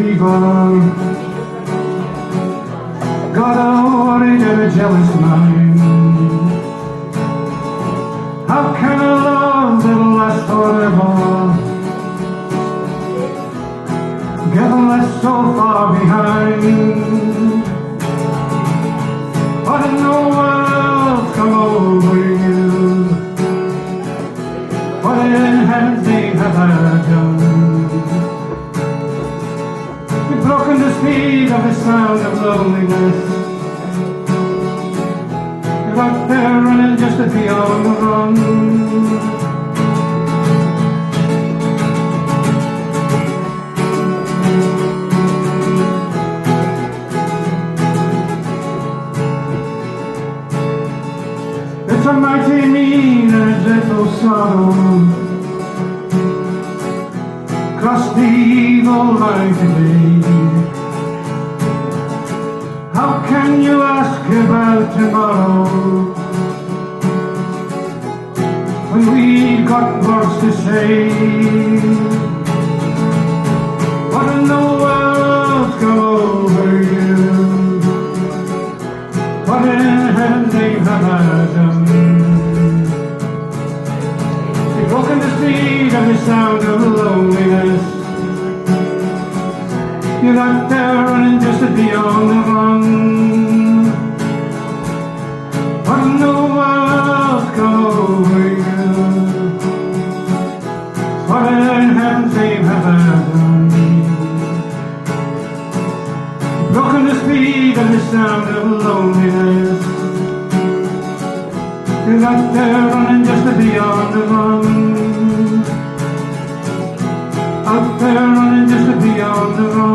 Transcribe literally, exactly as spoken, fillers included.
people got a worried and a jealous mind. How can a love that'll last forever get left so far behind? What in the world come over you? What in anything have I done? You've broken the speed of the sound of loneliness. You're out there running just to be on the run. It's a mighty mean and a gentle sorrow cross the evil line today. How can you ask about tomorrow when we've got words to say? What in the world's come over you? What in heaven's name have I done? You've broken the speed of the sound of loneliness. You're out there running just to be on the run. What in the world's come over you? What in heaven's name have I done? You've broken the speed of the sound of loneliness. You're out there running just to be on the run. Out there running just to be on the run.